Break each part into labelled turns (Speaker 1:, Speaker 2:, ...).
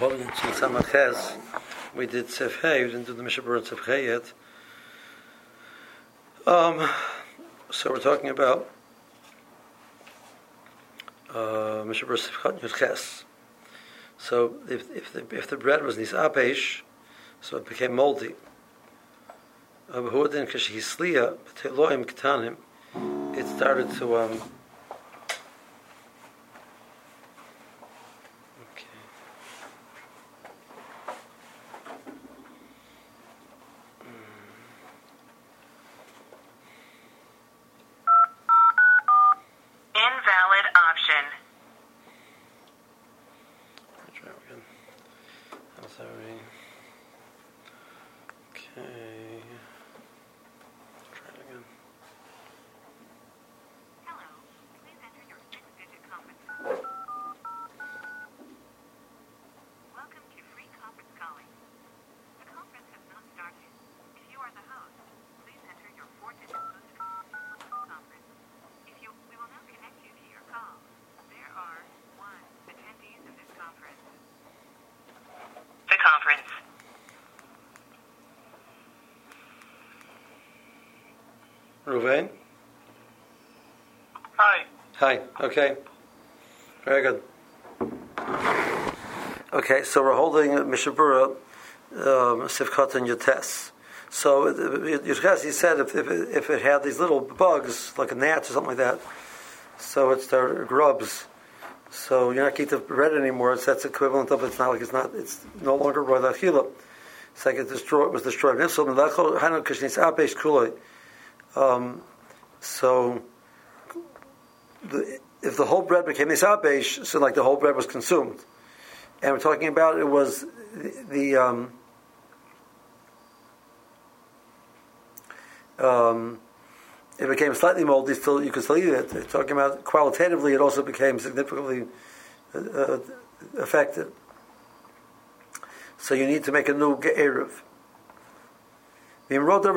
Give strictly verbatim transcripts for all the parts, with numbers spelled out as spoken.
Speaker 1: holding to Samachez. We did Sefhei, we didn't do the Mishabur and Sefhei yet. Um, so we're talking about uh, Mishabur Sefchat Yudches. So if if the if the bread was nisapesh, so it became moldy. It started to um,
Speaker 2: invalid option.
Speaker 1: Try again. I'm sorry. Okay. Try it again.
Speaker 2: Hello. Please enter your six-digit conference code. Welcome to free conference calling. The conference has not started. If you are the host, please enter your four-digit post-conference. If you, we will now connect you to your call. There are one attendees of this conference. The conference.
Speaker 1: Ruvain?
Speaker 3: Hi.
Speaker 1: Hi. Okay. Very good. Okay, so we're holding Mishabura, um, Sifkat and Yates. So Yudches, he said, if, if it, if it had these little bugs, like a gnat or something like that, so it started grubs. So you're not getting the bread anymore. It's that's equivalent of it's not like it's not it's no longer roy lachila. It's like it destroyed it was destroyed. Um, so the, if the whole bread became nisapesh, so like the whole bread was consumed. And we're talking about it was the, the um, um, it became slightly moldy. Still, you could still eat it. We're talking about qualitatively, it also became significantly uh, affected. So you need to make a new eruv. So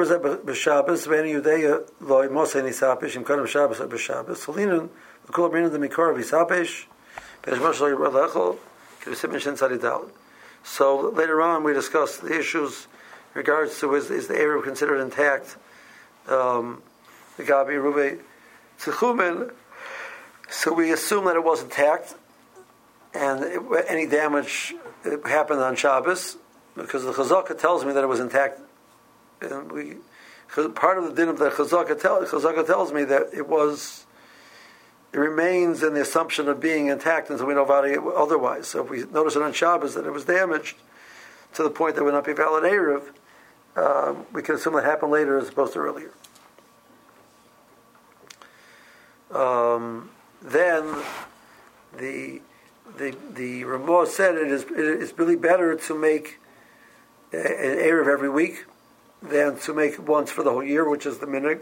Speaker 1: later on we discussed the issues in regards to is, is the eruv considered intact? Um, the Gabi Rube Tzuchumen. So we assume that it was intact, and it, any damage happened on Shabbos because the Chazaka tells me that it was intact. And we, part of the din of the Chazaka, tell, Chazaka tells me that it was, it remains in the assumption of being intact until we know about it otherwise. So if we notice it on Shabbos that it was damaged to the point that it would not be valid eruv, um, we can assume that happened later as opposed to earlier. Um, then the the the Ramah said it is it is really better to make an eruv every week than to make once for the whole year, which is the minhag.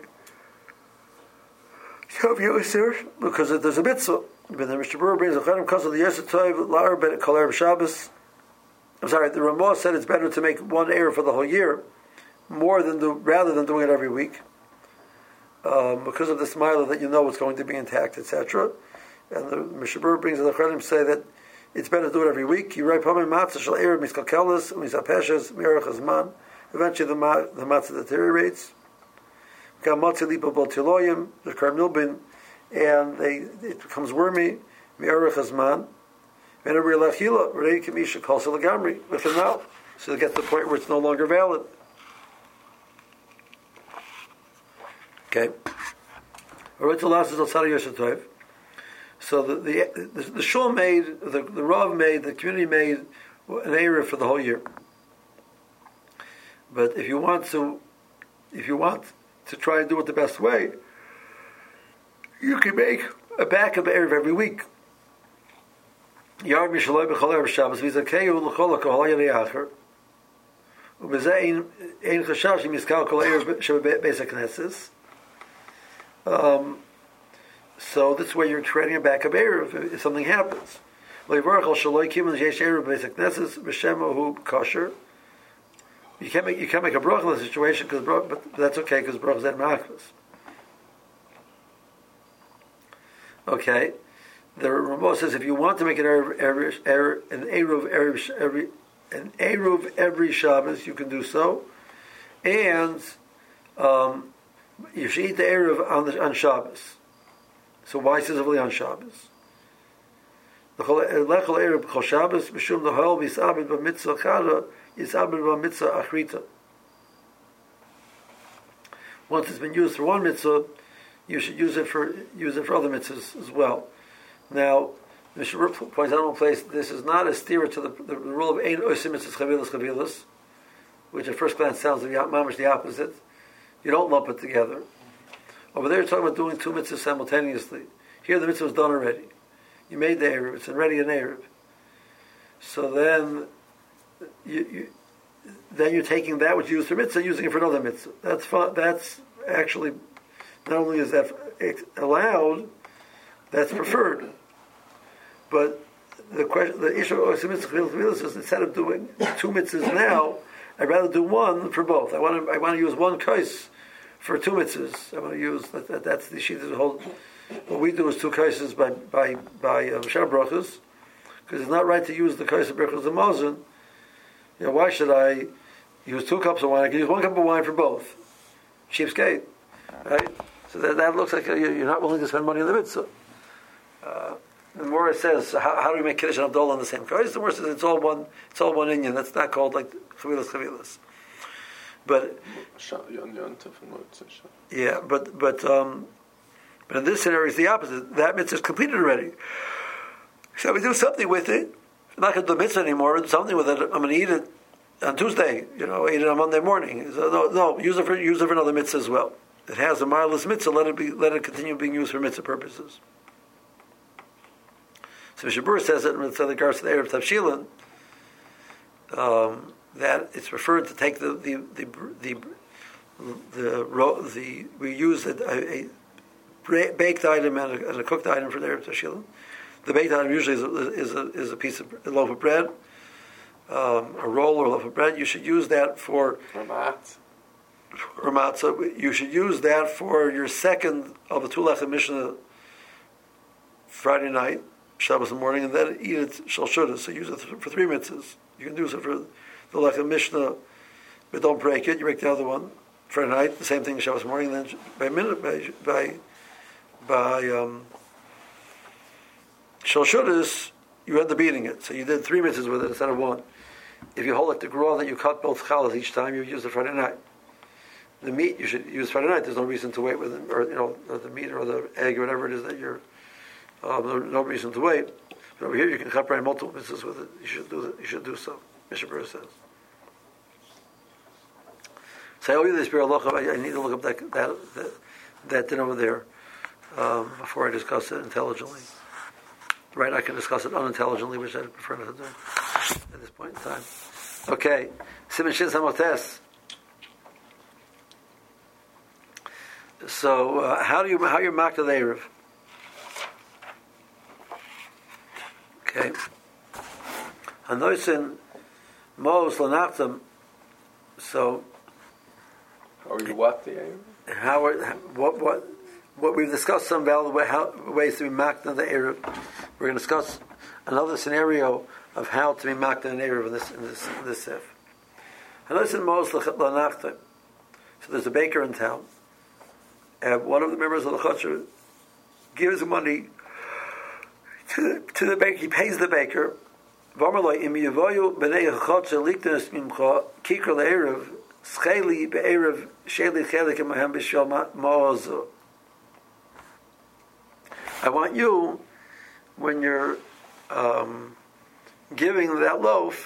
Speaker 1: Because there's a mitzvah. But the Mishabur brings a chanim because of the Yosef Tov Lar Ben Kol Shabbos. I'm sorry. The Ramah said it's better to make one eruv for the whole year, more than do rather than doing it every week. Um, because of the smile that you know it's going to be intact, et cetera. And the Mishabur brings the chanim say that it's better to do it every week. You write pamim matzah shel eruv miskalkelis misapeshes mirach hazman. Eventually, the ma- the matzah deteriorates. We got matzah lipa botiloyim, the karmilbin, and they it becomes wormy. Mirach hazman. And a real achila, ready kamisha calls lagamri with him now. So they get to the point where it's no longer valid. Okay. So the the the, the shul made, the, the rav made, the community made an eruv for the whole year. But if you want to, if you want to try and do it the best way, you can make a backup eruv every week. Yard mishaloi b'chol erev Shabbos v'zakeu l'chol ha'kol ha'yalei u'bezeh ein chashav shemiskal kol eruv shebebeis hakneses. Um, so this way you're creating a backup eruv if, if something happens. You can't make you can't make a bracha in the situation because but that's okay because bracha is at ma'achmas. Okay, the Ramah says if you want to make an eruv every, every an eruv every, every an eruv every Shabbos, you can do so, and um, you should eat the eruv on the, on Shabbos. So why specifically on Shabbos? The lechol eruv b'chol Shabbos b'shum l'hol v'yisabed b'mitzvah chada yisabed b'mitzvah achrita. Once it's been used for one mitzvah, you should use it for use it for other mitzvahs as well. Now, Mishnah points out in one place this is not a steer to the, the, the rule of ein osim mitzvahs chavilas chavilas, which at first glance sounds like mamish the opposite. You don't lump it together. Over there, you're talking about doing two mitzvahs simultaneously. Here, the mitzvah is done already. You made the eruv; it's already an eruv. So then, you, you then you're taking that which you used for mitzvah, and using it for another mitzvah. That's fun. That's actually not only is that allowed, that's preferred. But the question, the issue of mitzvah is instead of doing two mitzvahs now, I'd rather do one for both. I want to. I want to use one kais for two mitzvahs. I want to use that, that, that's the sheet that whole. What we do is two kaises by by by um, Shar brachas, because it's not right to use the kais of brachas of Mazen. You know, why should I use two cups of wine? I can use one cup of wine for both. Cheapskate, right? So that, that looks like you're not willing to spend money on the mitzvah. Uh, the more it says, how, how do we make kiddush and abdullah on the same kais? The more it says it's all one. It's all one inyan. That's not called like chavilas chavilas. But yeah, but but um, but in this scenario, it's the opposite. That mitzvah is completed already. So we do something with it. I'm not going to do mitzvah anymore. Do something with it. I'm going to eat it on Tuesday. You know, eat it on Monday morning. So no, no, use it for use it for another mitzvah as well. It has a mindless mitzvah. Let it be. Let it continue being used for mitzvah purposes. So Mishnah Berurah says it in regards to the eruv tavshilin. Um, that it's preferred to take the the the the the, the, the we use a, a, a baked item and a, and a cooked item for the eruv tavshilin. The baked item usually is a, is a, is a piece of a loaf of bread, um, a roll or a loaf of bread. You should use that for
Speaker 3: ramat.
Speaker 1: Or matzah. You should use that for your second of the two lechem mishnah Friday night, Shabbos in the morning, and then eat it shal shudas. So use it for three mitzvahs. You can use it for the lechem mishnah, but don't break it. You break the other one Friday night. The same thing Shabbos morning. Then by minute by by by um, shal shudas, you end up eating it. So you did three mitzvahs with it instead of one. If you hold like the grah that you cut both challahs each time, you use it Friday night. The meat you should use Friday night. There's no reason to wait with it, or you know, the meat or the egg or whatever it is that you're. Um, no, no reason to wait. But over here, you can chaperei multiple mitzvahs with it. You should do that. You should do so. Mishnah Berurah says. So I owe you this Biur Halacha. I, I need to look up that that that, that thing over there um, before I discuss it intelligently. Right? I can discuss it unintelligently, which I prefer not to do at this point in time. Okay. Siman Shin Samotes. So uh, how do you how you mark the eruv? Okay. Hanoisin Mos Lanachtam. So
Speaker 3: how are you what the eruv?
Speaker 1: How are, what what what we've discussed some valid way, how, ways to be marked on the eruv. We're going to discuss another scenario of how to be marked on an eruv in this in this in this sif. Hanoisin Mos Lanachtam. So there's a baker in town. And one of the members of the chutzner gives money to the, to the baker. He pays the baker. I want you, when you're um, giving that loaf,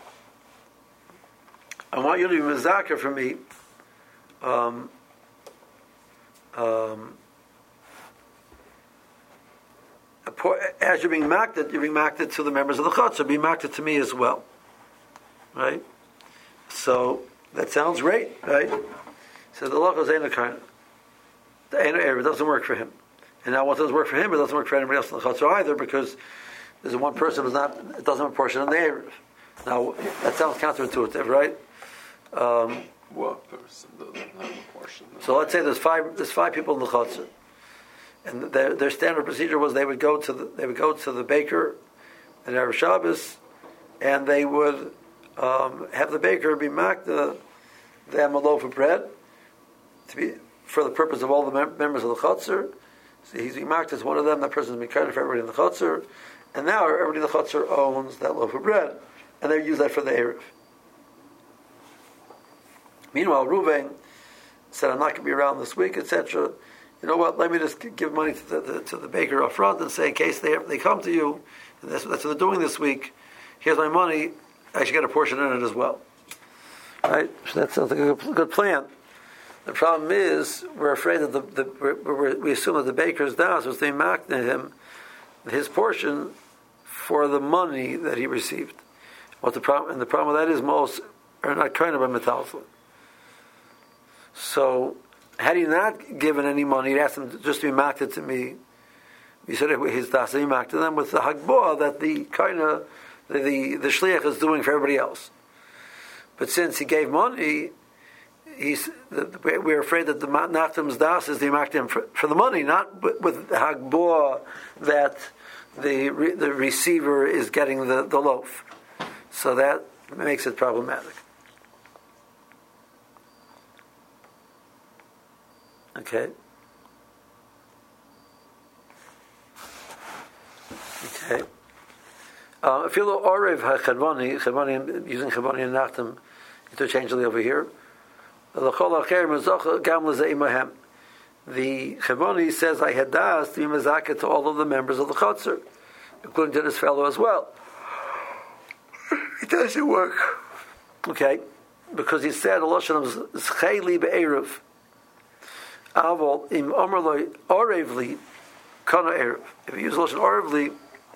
Speaker 1: I want you to be mezakah for me. Um, Um, as you're being makted, you're being makted to the members of the chutzner, be makted to me as well, right? So that sounds great, right? So the lochos ain't a kind, the ain't eruv doesn't work for him, and now what doesn't work for him, it doesn't work for anybody else in the chutzner either, because there's one person who's not, it doesn't have a portion on the eruv. Now that sounds counterintuitive, right? Um,
Speaker 3: What person doesn't have a portion?
Speaker 1: So let's say there's five there's five people in the chutzner, and their, their standard procedure was they would go to the, they would go to the baker in Erev Shabbos, and they would um, have the baker be maked the them a loaf of bread to be for the purpose of all the mem- members of the chutzner. So he's marked as one of them. That person is kind for everybody in the chutzner, and now everybody in the chutzner owns that loaf of bread, and they use that for the erev. Meanwhile, Reuven said, "I'm not going to be around this week, et cetera. You know what? Let me just give money to the, the to the baker up front and say, in case they they come to you, and that's, that's what they're doing this week. Here's my money. I should get a portion in it as well." Right? So that sounds like a good, good plan. The problem is, we're afraid that the, the we're, we're, we assume that the baker's das was they marked him his portion for the money that he received. What the problem and the problem with that is most are not kind of a metalful. So, had he not given any money, he'd asked him just to be marked to me. He said his das he marked to them with the hagbah that the kind of the, the the shliach is doing for everybody else. But since he gave money, he's, we're afraid that the Nachtum's das is the Maktim for, for the money, not with, with the Hagbah that the the receiver is getting the, the loaf. So that makes it problematic. Okay. Okay. Uh, if you look Orev HaChadvani, Chadvani, using Chadvani and Nachtum interchangeably over here, the Chadvani says, I had das to be mezakah to all of the members of the Chutzner, including to this fellow as well. It doesn't work. Okay? Because he said, Allah Shalom, Zchayli be'erev, Avol im Omerloi Orevli, Kana Erev. If you use Lashon Orevli,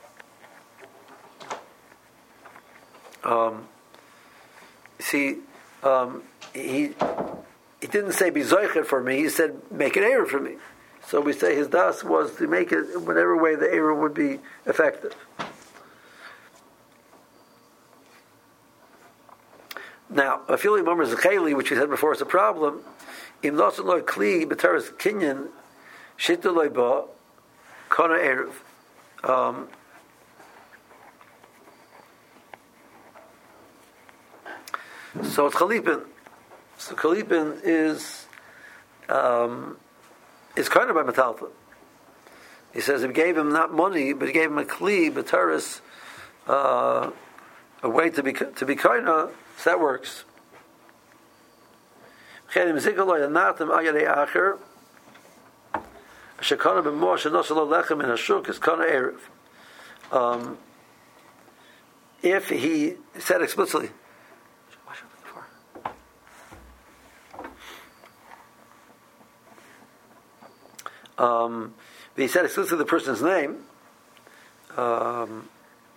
Speaker 1: Um, see, um, he he didn't say be zoichet for me. He said make an error for me. So we say his das was to make it in whatever way the error would be effective. Now, afili momer zecheli, which we said before, is a problem. Im losen loy kli b'teres kinyan shitu loy ba kana erev. Um, So it's Chalipin. So Chalipin is um, is kind of by Metalta. He says he gave him not money, but he gave him a kli, b'teres, uh, a way to be to be kind of. So that works. Um, if he said explicitly. Um, he said exclusively the person's name. Um,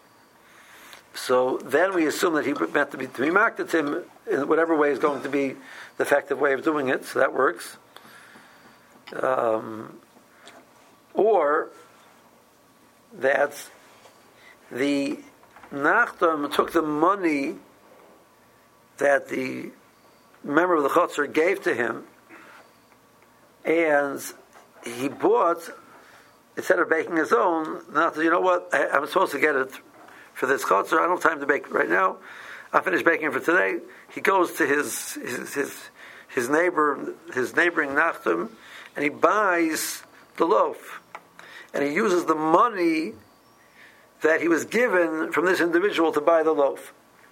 Speaker 1: so then we assume that he meant to be to be marked at him in whatever way is going to be the effective way of doing it. So that works. Um, or that the Nachtum took the money that the member of the Chutzner gave to him, and he bought, instead of baking his own, not that, you know what, I, I'm supposed to get it for this chutzner, I don't have time to bake it right now, I finished baking for today. He goes to his his his, his neighbor, his neighboring Nachtum, and he buys the loaf. And he uses the money that he was given from this individual to buy the loaf.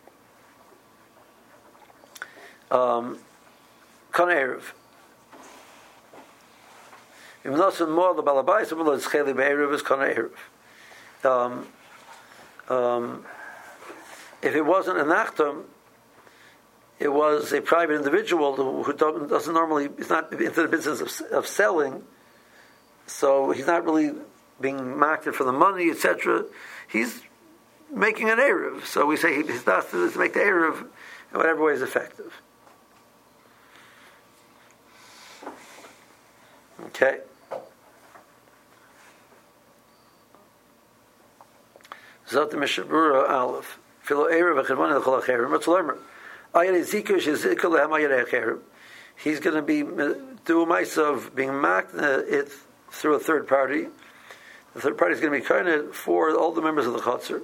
Speaker 1: Um, Kana Erev. Um, um, if it wasn't a nachtum, it was a private individual who, who doesn't normally, is not into the business of, of selling, so he's not really being marketed for the money, et cetera. He's making an erev, so we say his das is to make the erev in whatever way is effective. Okay. Zot the Mishabura Aleph. Philo Erev Achadmani L'Chol Acherim. What's learner? Ayat Ezekiel Shezikah Lehem Ayat Acherim. He's going to be do a mice of being marked it through a third party. The third party is going to be kind of for all the members of the Chotzer.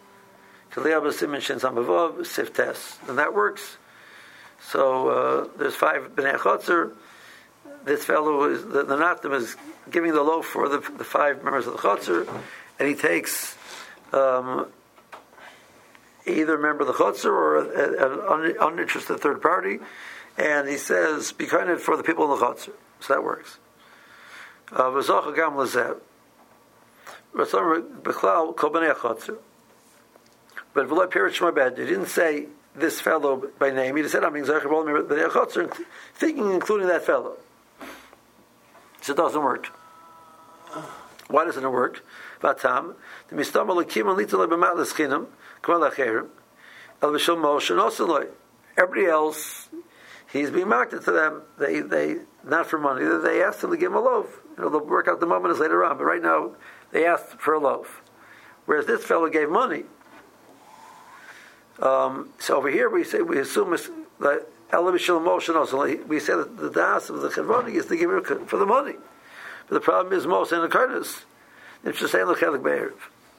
Speaker 1: And that works. So uh, there's five Bnei Chotzer. This fellow is the, the Nachtim is giving the loaf for the, the five members of the Chotzer, and he takes um, either a member of the Chotzer or an uninterested third party, and he says, "Be kind for the people in the Chotzer." So that works. V'zocha gam lezeh. B'chlal kol bnei Chotzer. But v'lo pirush shema bed. He didn't say this fellow by name. He just said, "I'm being zayich all bnei Chotzer," thinking including that fellow. So it doesn't work. Why doesn't it work? Vatam the mistam lekim and little b'mat l'schinim k'mal acherim el b'shel Moshe nosaloi. Everybody else, he's being marketed to them. They they not for money. They asked him to give him a loaf. You know, they'll work out the moment later on. But right now, they asked for a loaf, whereas this fellow gave money. Um, so over here, we say we assume that we say that the das of the Chevoni is to give it for the money. But the problem is most in the Karnas. It's just saying Lechelik Be'erev.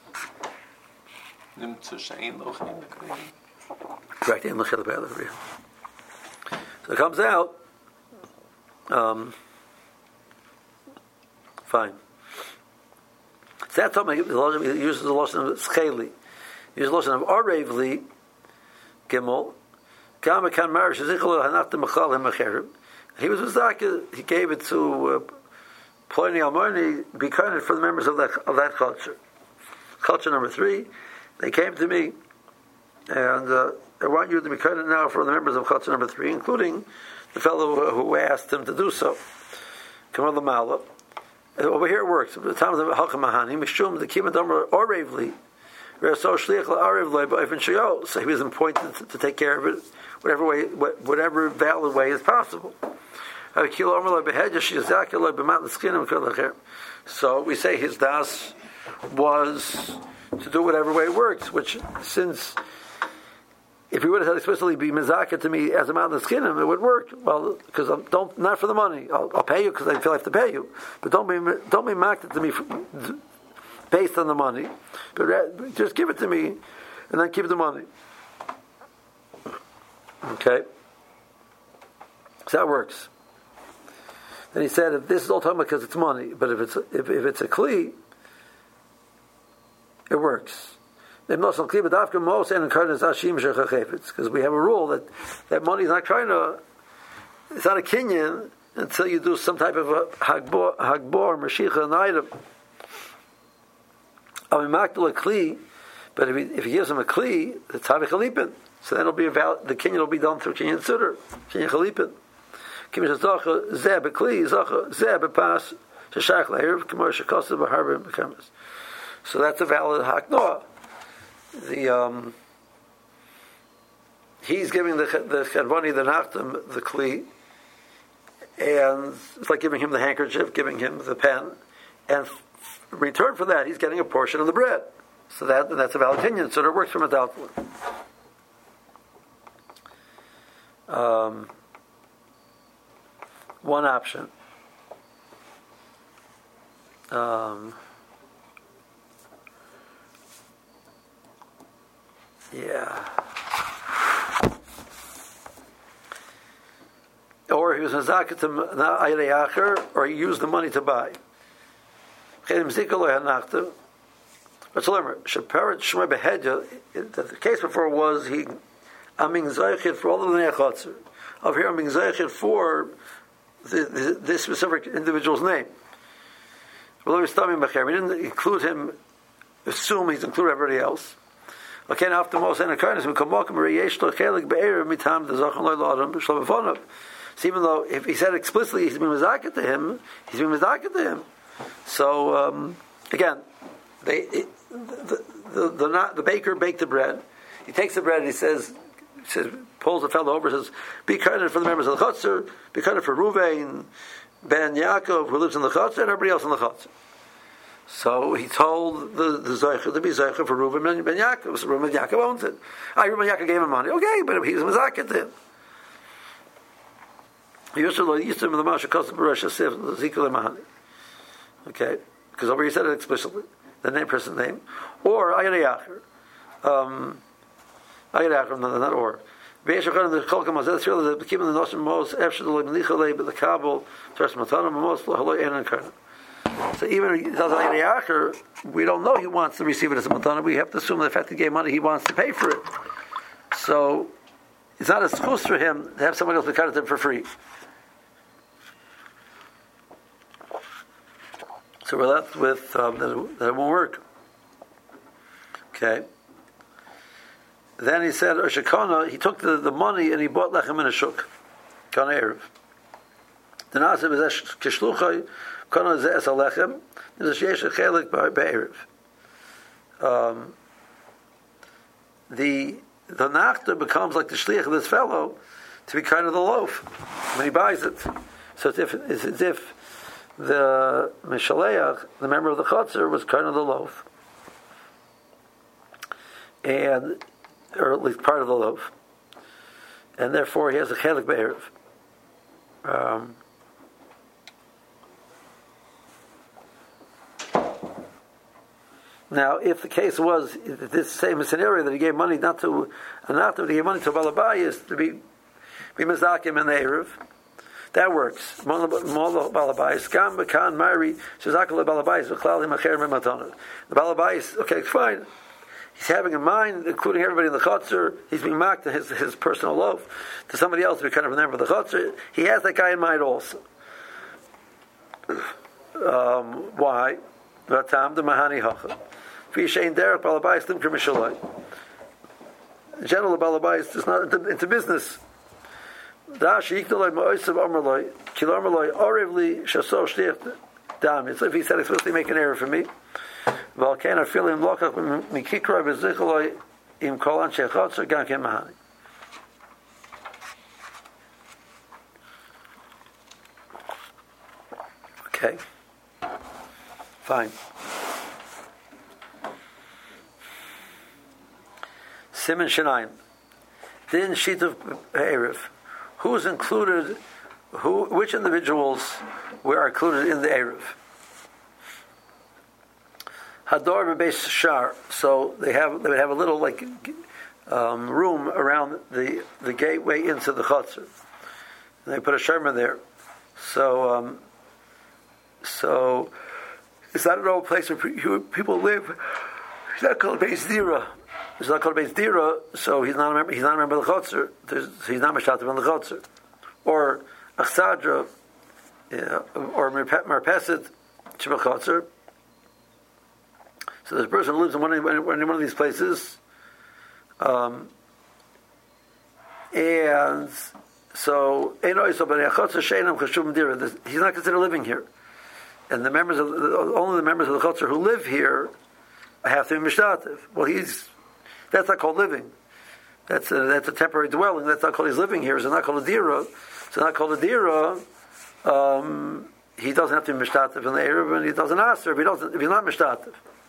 Speaker 1: Correct, in Lechelik Be'erev. So it comes out, um, fine. So that's how he uses the lotion of Scheli. He uses the lotion of Arevli, Gimel, he was Mizaka, he gave it to uh, Pliny Almoni, be kind for the members of that of that culture. Culture number three, they came to me, and uh, I want you to be kind now for the members of culture number three, including the fellow who asked him to do so. Come on, the Mala. Over here it works. The time of the Hakamahani, Mishum, the Kimadamra, or Ravely, so he was appointed to, to take care of it, whatever way, whatever valid way is possible. So we say his das was to do whatever way it works. Which, since if he would have explicitly be mizaka to me as a mountain skinim, it would work. Well, because I'm don't not for the money. I'll, I'll pay you because I feel I have to pay you, but don't be don't be mocked to me for, based on the money. But just give it to me, and then keep the money. Okay, so that works. Then he said, if this is all talking about because it's money, but if it's if, if it's a kli, it works. Because we have a rule that that money is not trying to, it's not a kinyan until you do some type of a hagbor, hagbor, mashicha, an item. But if he, if he gives him a kli, it's havik chalipin. So then it'll be about the kinyan will be done through kinyan suder, kinyan chalipin. Kimmish zacha zeh bekli zacha zeh bepas sheshach leir k'mor shekosav b'harbim b'kamas. So that's a valid haknoah. The um, he's giving the the chadvani the nachtam the kli, and it's like giving him the handkerchief, giving him the pen, and in return for that, he's getting a portion of the bread. So that that's a valid kinyan. So it works from a doubtful. Um, one option. Um, yeah. Or he was zakat to acher, or he used the money to buy. But so remember, the case before was he I'm being zaychid for all of the nechotzer. Over here I'm being zaychid for the, the, this specific individual's name. Well, we didn't include him, assume he's included everybody else. Okay, now after most anakarnas, we come walk him reyesh lo chelik be'erev mitam the zachan lo l'adam b'shlo b'fonav. So even though if he said explicitly he's been mizaket to him, he's been mizaket to him. So um, again, they it, the the, the, the the baker baked the bread. He takes the bread and he says, he says pulls the fellow over and says, be kind for the members of the chutzner, be kind for Ruvain, Ben Yaakov, who lives in the chutzner, and everybody else in the chutzner. So he told the the Zeicher to be Zeicher for Reuven Ben, ben Yaakov. So Reuven Ben Yaakov owns it. Ah, Reuven Ben Yaakov gave him money. Okay, but he was Mazaket to him. He used to used to the Masha Kosim Baruch Hasif Zikul Mahani. Okay, because over here said it explicitly, the name, person's name, or Ayadayacher. Um, Ayadayacher, not, not or. Beish Achon the Cholka Mazet Thriller the Kibbutz the Noshim Mos Efshel Lo Mnichalei but the Kabul Tras Matana Mos Lo Haloi Enan Karna. So even if he tells Ayadayacher, we don't know he wants to receive it as a matana. We have to assume that the fact he gave money, he wants to pay for it. So it's not a excuse for him to have someone else cut it him for free. So we're left with um, that, it, that it won't work. Okay. Then he said, Shekona, he took the, the money and he bought lechem in a shuk. Kana erev. The nasa is kishluchay, kana is es alechem, is a sheyesh chelik be'erev. Um, the the nachta becomes like the shliach of this fellow to be kind of the loaf when he buys it. So it's, if, it's as if the Mishaleach, the member of the Chotzer, was kind of the loaf. And, or at least part of the loaf. And therefore he has a chelik be'erev. Um, now, if the case was this same scenario that he gave money not to, not that he gave money to Balabayas to be, be Mizakim in the Erev, that works. The Balabais, okay, fine. He's having in mind, including everybody in the Chotzer, he's being mocked to his, his personal loaf, to somebody else to be kind of a member of the Chotzer. He has that guy in mind also. Um, why? General Balabais is not into, into business. It's if he said explicitly make an error for me. Okay. Fine. Siman Shenayim. Din Shituf Erev. Who's included? Who? Which individuals were included in the Erev? Hador Bebeis Shar. So they have they would have a little like um, room around the the gateway into the Chotzer. And they put a sherma there. So um, so it's not an old place where people live. It's not called Beis Dira. It's not called Beis Dira, so he's not a member. He's not a member of the Chotzer. He's not Mishtatev on the Chotzer, or Achsadra, yeah, or Marpeset Sheba Chotzer. So this person lives in one of, in one of these places, um, and so he's not considered living here, and the members of the, only the members of the Chotzer who live here have to be Mishtatev. Well, he's that's not called living. That's a, that's a temporary dwelling. That's not called he's living here. It's not called a dira. It's not called a dira. Um, he doesn't have to be mishtatev in the Erev, and he doesn't ask if he doesn't. If he's not mishtatev,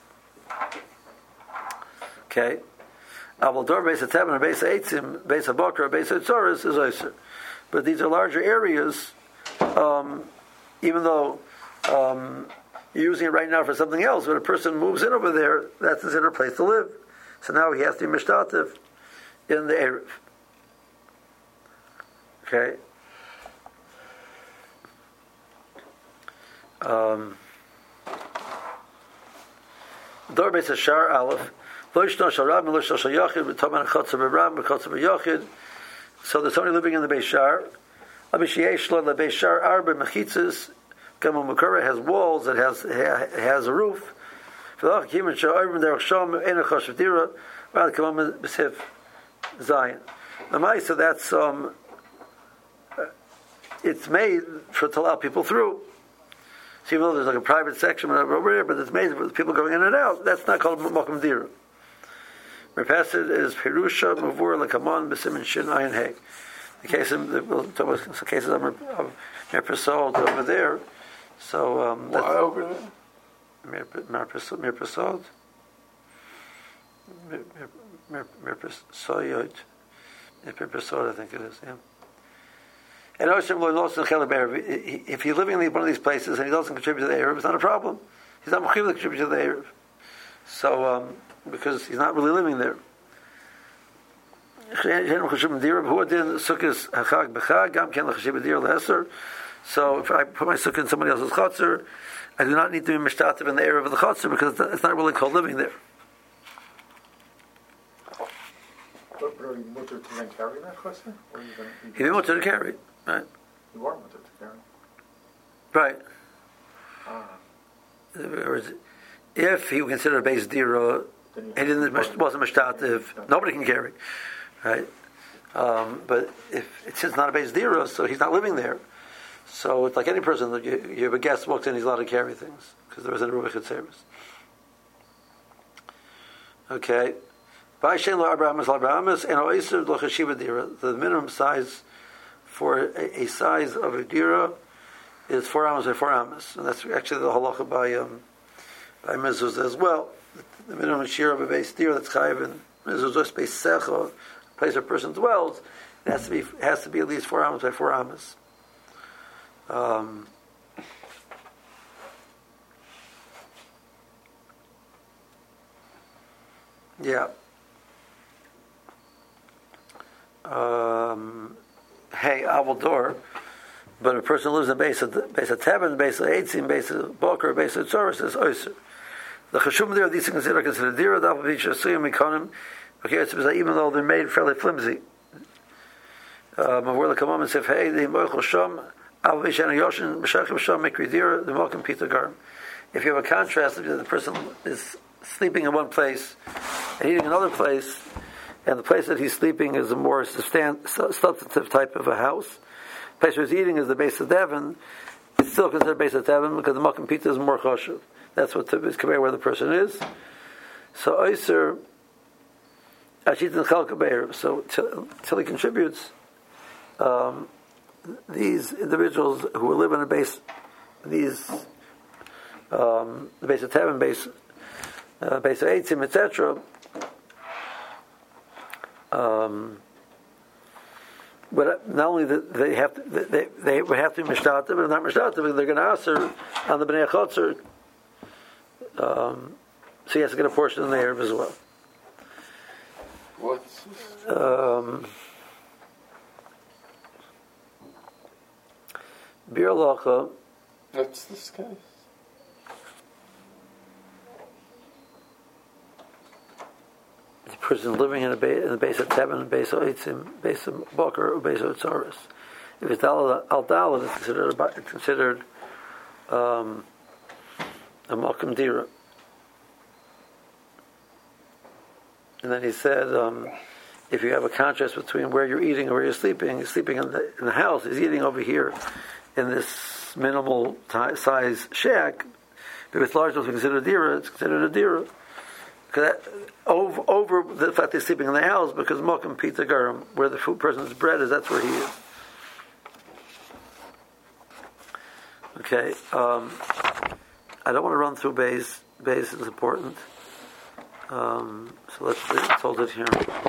Speaker 1: okay. Avaldor beis hatevin, beis eitzim, beis habokra, beis hatzoros is oiser. But these are larger areas. Um, even though um, you're using it right now for something else, when a person moves in over there, that's considered a place to live. So now he has to be mishtatev in the Erev. Okay. Um, Dor Beis Hashar Aleph. Lo yishno shel Rab, lo yishno shel Yachid, v'toman chotzer b'Rab, v'chotzer b'Yachid. So there's somebody living in the Beis Shar. Abishiyesh lo leBeis Shar arba mechitzas. Kama Mukara has walls. It has it has a roof. V'lach kimin sha'arvim derech shom ena choshev dira. Rather kama b'sif Zion. The Maisa, that's um, it's made for to allow people through. So even though there's like a private section over there, but it's made for people going in and out. That's not called Mokum Dira. Repeated is Perusha Mavur Lekaman B'Simin Shin Ayin Hey. The case of the, the cases of Mirpasod over there. So um,
Speaker 3: why over there?
Speaker 1: Mirpasod. Mirpasod. Mirpasod, I think it is. Yeah. And if you're living in one of these places and he doesn't contribute to the Erev, it's not a problem. He's not mechuyev to contribute to the Erev. So, um, because he's not really living there. So, if I put my sukkah in somebody else's chutzner, I do not need to be mishtatev in the Erev of the chutzner because it's not really called living there.
Speaker 4: But are you mutter to then carry that chutzner?
Speaker 1: He'd be mutter to carry, right?
Speaker 4: You are mutter to carry.
Speaker 1: Right.
Speaker 4: Ah.
Speaker 1: If he would consider a base dira, he didn't wasn't mishtatev, nobody can carry, right? Um, but if it's just not a base dira, so he's not living there. So it's like any person that you, you have a guest walks in, he's allowed to carry things because there isn't a ruach service. Okay. The minimum size for a, a size of a dira is four amas or four amas, and that's actually the halacha by um, by mezuzah as well. The minimum shir of a base dira that's chayiv in mezuzah space secha, place where a person dwells, it has to be has to be at least four amas by four amas. Um, yeah. Um, hey, Avaldor, but a person lives in base of base of Tevin, base of Eitzim, base of Boker, base of Tzoros is Oyser. The Chashum there, these things are considered Dira, Dal Beach, Suyam, Mikonim. Okay, it's even though they're made fairly flimsy. Mavor the Kamam and Sif, hey, the Moichel Shom, Al Beach and Yoshin, Meshachim Shom, Mikri Dira, the Mokim Peter Garm. If you have a contrast, if the person is sleeping in one place and eating in another place, and the place that he's sleeping is a more substantive type of a house. The place where he's eating is the base of Devon. It's still considered base of Devon because the Makom Pita is more choshev. That's what is compared where the person is. So Oyser Ashitin Chalka Be'er. So till he contributes, um, these individuals who live in a base, these um, the base of Devon, base uh, base of Eitzim, et cetera. Um, but not only that they have to, they they would have to be mishtatev, but not mishtatev, they're going to answer on the bnei chotzer. Um, so he has to get a portion in the Erev as well.
Speaker 3: What's
Speaker 1: um, Bir Lacha.
Speaker 3: What's this case?
Speaker 1: The person living in a base, in the base of Tevin, a base of Eitzim, base of Boker, or base of Tzoros. If it's al dalad, it's considered it's considered um, a malkum dira. And then he said, um, if you have a contrast between where you're eating and where you're sleeping, you're sleeping in the, in the house, he's eating over here in this minimal t- size shack. If it's large enough to consider a dira, it's considered a dira. That, over, over the fact they're sleeping in the house, because Mokum Pita Garam, where the food person's bread is, that's where he is. Okay, um, I don't want to run through base. Base is important. Um, so let's, let's hold it here.